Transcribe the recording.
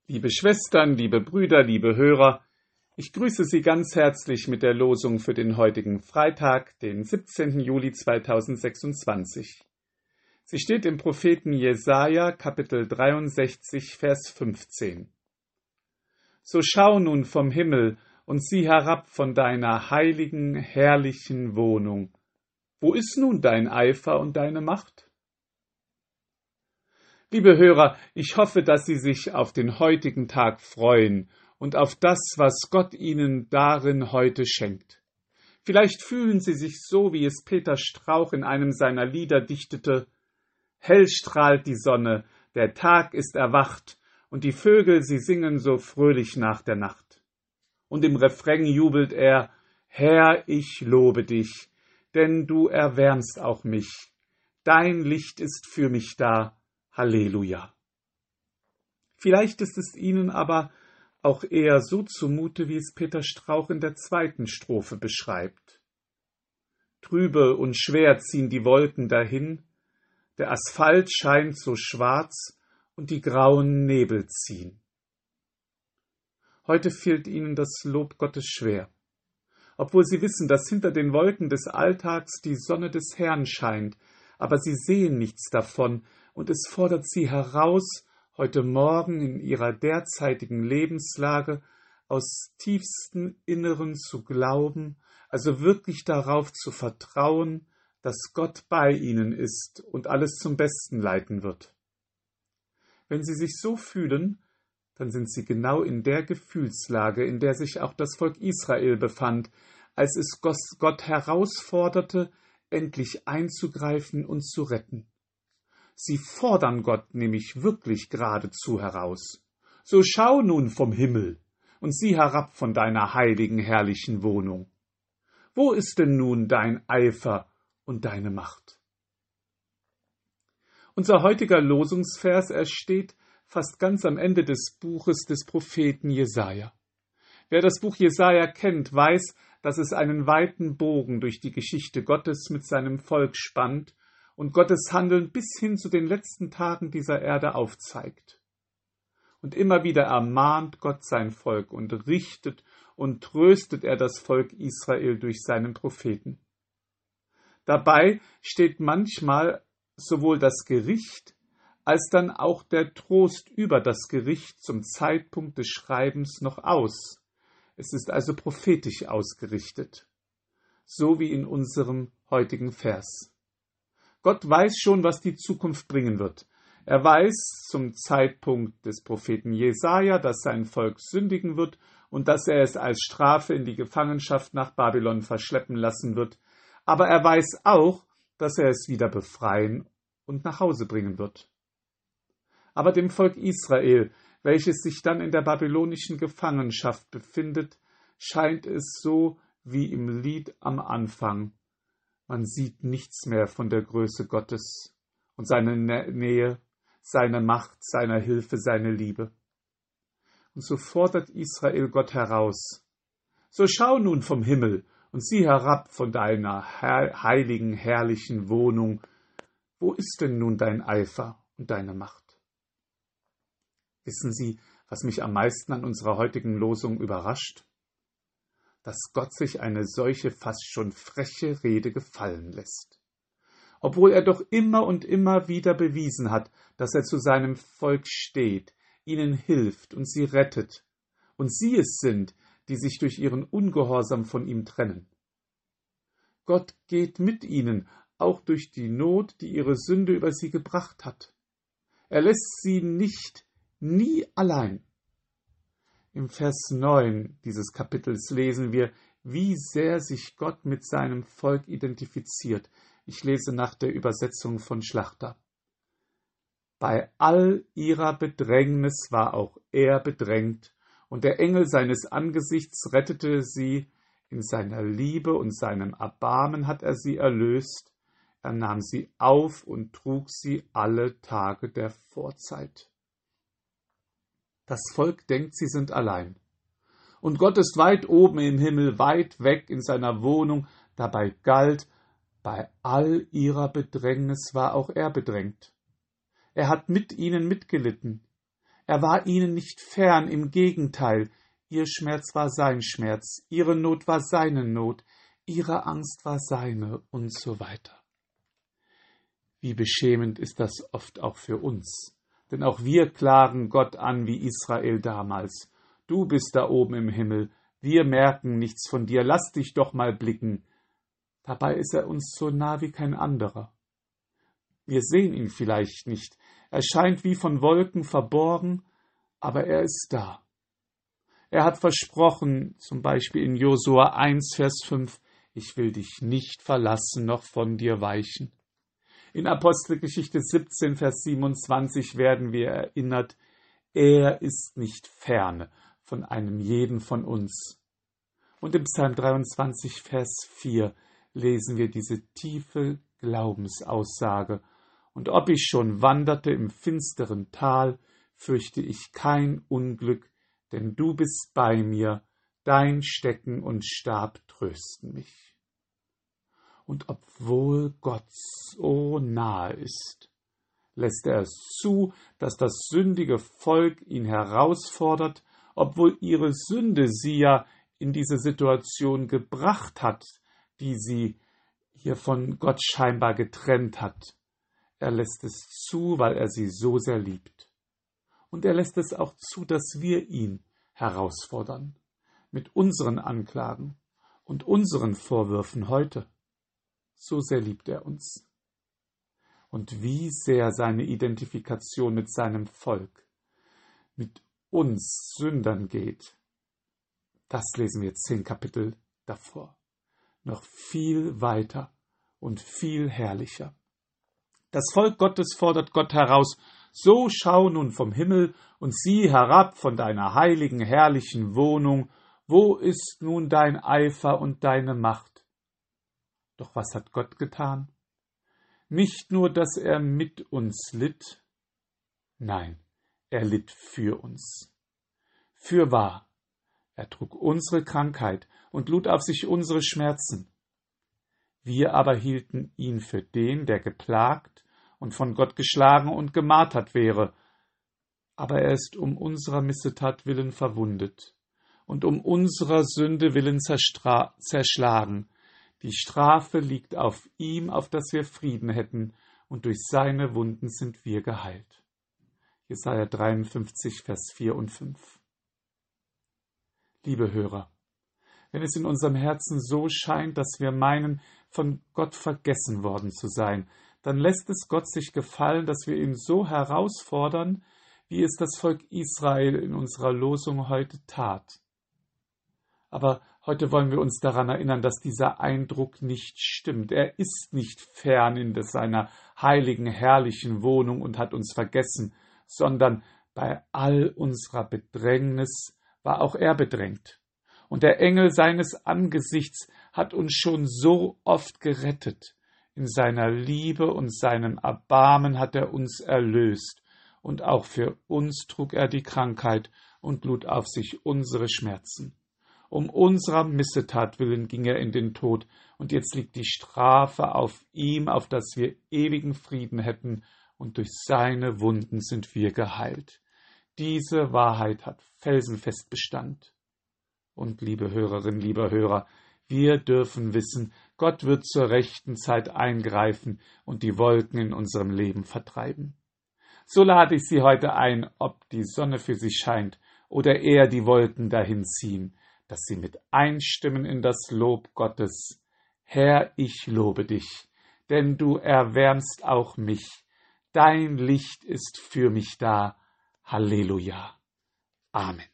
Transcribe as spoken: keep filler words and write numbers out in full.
Liebe Schwestern, liebe Brüder, liebe Hörer, ich grüße Sie ganz herzlich mit der Losung für den heutigen Freitag, den siebzehnten Juli zweitausendsechsundzwanzig. Sie steht im Propheten Jesaja, Kapitel dreiundsechzig, Vers fünfzehn. So schau nun vom Himmel und sieh herab von deiner heiligen, herrlichen Wohnung. Wo ist nun dein Eifer und deine Macht? Liebe Hörer, ich hoffe, dass Sie sich auf den heutigen Tag freuen und auf das, was Gott Ihnen darin heute schenkt. Vielleicht fühlen Sie sich so, wie es Peter Strauch in einem seiner Lieder dichtete: Hell strahlt die Sonne, der Tag ist erwacht, und die Vögel, sie singen so fröhlich nach der Nacht. Und im Refrain jubelt er: Herr, ich lobe dich, denn du erwärmst auch mich. Dein Licht ist für mich da. Halleluja. Vielleicht ist es Ihnen aber auch eher so zumute, wie es Peter Strauch in der zweiten Strophe beschreibt. Trübe und schwer ziehen die Wolken dahin, der Asphalt scheint so schwarz und die grauen Nebel ziehen. Heute fehlt Ihnen das Lob Gottes schwer, obwohl Sie wissen, dass hinter den Wolken des Alltags die Sonne des Herrn scheint, aber Sie sehen nichts davon, und es fordert Sie heraus, heute Morgen in Ihrer derzeitigen Lebenslage aus tiefstem Inneren zu glauben, also wirklich darauf zu vertrauen, dass Gott bei Ihnen ist und alles zum Besten leiten wird. Wenn Sie sich so fühlen, dann sind Sie genau in der Gefühlslage, in der sich auch das Volk Israel befand, als es Gott herausforderte, endlich einzugreifen und zu retten. Sie fordern Gott nämlich wirklich geradezu heraus. So schau nun vom Himmel und sieh herab von deiner heiligen, herrlichen Wohnung. Wo ist denn nun dein Eifer und deine Macht? Unser heutiger Losungsvers ersteht fast ganz am Ende des Buches des Propheten Jesaja. Wer das Buch Jesaja kennt, weiß, dass es einen weiten Bogen durch die Geschichte Gottes mit seinem Volk spannt und Gottes Handeln bis hin zu den letzten Tagen dieser Erde aufzeigt. Und immer wieder ermahnt Gott sein Volk und richtet und tröstet er das Volk Israel durch seinen Propheten. Dabei steht manchmal sowohl das Gericht als dann auch der Trost über das Gericht zum Zeitpunkt des Schreibens noch aus. Es ist also prophetisch ausgerichtet, so wie in unserem heutigen Vers. Gott weiß schon, was die Zukunft bringen wird. Er weiß zum Zeitpunkt des Propheten Jesaja, dass sein Volk sündigen wird und dass er es als Strafe in die Gefangenschaft nach Babylon verschleppen lassen wird. Aber er weiß auch, dass er es wieder befreien und nach Hause bringen wird. Aber dem Volk Israel, welches sich dann in der babylonischen Gefangenschaft befindet, scheint es so wie im Lied am Anfang. Man sieht nichts mehr von der Größe Gottes und seiner Nähe, seiner Macht, seiner Hilfe, seiner Liebe. Und so fordert Israel Gott heraus: So schau nun vom Himmel und sieh herab von deiner heiligen, herrlichen Wohnung. Wo ist denn nun dein Eifer und deine Macht? Wissen Sie, was mich am meisten an unserer heutigen Losung überrascht? Dass Gott sich eine solche fast schon freche Rede gefallen lässt. Obwohl er doch immer und immer wieder bewiesen hat, dass er zu seinem Volk steht, ihnen hilft und sie rettet, und sie es sind, die sich durch ihren Ungehorsam von ihm trennen. Gott geht mit ihnen, auch durch die Not, die ihre Sünde über sie gebracht hat. Er lässt sie nicht, nie allein. Im Vers neun dieses Kapitels lesen wir, wie sehr sich Gott mit seinem Volk identifiziert. Ich lese nach der Übersetzung von Schlachter. Bei all ihrer Bedrängnis war auch er bedrängt, und der Engel seines Angesichts rettete sie. In seiner Liebe und seinem Erbarmen hat er sie erlöst. Er nahm sie auf und trug sie alle Tage der Vorzeit. Das Volk denkt, sie sind allein. Und Gott ist weit oben im Himmel, weit weg in seiner Wohnung. Dabei galt, bei all ihrer Bedrängnis war auch er bedrängt. Er hat mit ihnen mitgelitten. Er war ihnen nicht fern, im Gegenteil, ihr Schmerz war sein Schmerz, ihre Not war seine Not, ihre Angst war seine und so weiter. Wie beschämend ist das oft auch für uns, denn auch wir klagen Gott an wie Israel damals. Du bist da oben im Himmel, wir merken nichts von dir, lass dich doch mal blicken. Dabei ist er uns so nah wie kein anderer. Wir sehen ihn vielleicht nicht, er scheint wie von Wolken verborgen, aber er ist da. Er hat versprochen, zum Beispiel in Josua eins, Vers fünf, ich will dich nicht verlassen, noch von dir weichen. In Apostelgeschichte siebzehn, Vers siebenundzwanzig werden wir erinnert, er ist nicht ferne von einem jeden von uns. Und im Psalm dreiundzwanzig, Vers vier lesen wir diese tiefe Glaubensaussage. Und ob ich schon wanderte im finsteren Tal, fürchte ich kein Unglück, denn du bist bei mir, dein Stecken und Stab trösten mich. Und obwohl Gott so nahe ist, lässt er es zu, dass das sündige Volk ihn herausfordert, obwohl ihre Sünde sie ja in diese Situation gebracht hat, die sie hier von Gott scheinbar getrennt hat. Er lässt es zu, weil er sie so sehr liebt. Und er lässt es auch zu, dass wir ihn herausfordern, mit unseren Anklagen und unseren Vorwürfen heute. So sehr liebt er uns. Und wie sehr seine Identifikation mit seinem Volk, mit uns Sündern geht, das lesen wir zehn Kapitel davor. Noch viel weiter und viel herrlicher. Das Volk Gottes fordert Gott heraus, so schau nun vom Himmel und sieh herab von deiner heiligen, herrlichen Wohnung, wo ist nun dein Eifer und deine Macht? Doch was hat Gott getan? Nicht nur, dass er mit uns litt, nein, er litt für uns. Fürwahr, er trug unsere Krankheit und lud auf sich unsere Schmerzen. Wir aber hielten ihn für den, der geplagt und von Gott geschlagen und gemartert wäre. Aber er ist um unserer Missetat willen verwundet und um unserer Sünde willen zerstra- zerschlagen. Die Strafe liegt auf ihm, auf dass wir Frieden hätten, und durch seine Wunden sind wir geheilt. Jesaja dreiundfünfzig, Vers vier und fünf. Liebe Hörer, wenn es in unserem Herzen so scheint, dass wir meinen, von Gott vergessen worden zu sein, dann lässt es Gott sich gefallen, dass wir ihn so herausfordern, wie es das Volk Israel in unserer Losung heute tat. Aber heute wollen wir uns daran erinnern, dass dieser Eindruck nicht stimmt. Er ist nicht fern in seiner heiligen, herrlichen Wohnung und hat uns vergessen, sondern bei all unserer Bedrängnis war auch er bedrängt. Und der Engel seines Angesichts hat uns schon so oft gerettet. In seiner Liebe und seinem Erbarmen hat er uns erlöst. Und auch für uns trug er die Krankheit und lud auf sich unsere Schmerzen. Um unserer Missetat willen ging er in den Tod, und jetzt liegt die Strafe auf ihm, auf dass wir ewigen Frieden hätten, und durch seine Wunden sind wir geheilt. Diese Wahrheit hat felsenfest Bestand. Und liebe Hörerinnen, lieber Hörer, wir dürfen wissen, Gott wird zur rechten Zeit eingreifen und die Wolken in unserem Leben vertreiben. So lade ich Sie heute ein, ob die Sonne für Sie scheint oder eher die Wolken dahin ziehen, dass Sie mit einstimmen in das Lob Gottes. Herr, ich lobe dich, denn du erwärmst auch mich. Dein Licht ist für mich da. Halleluja. Amen.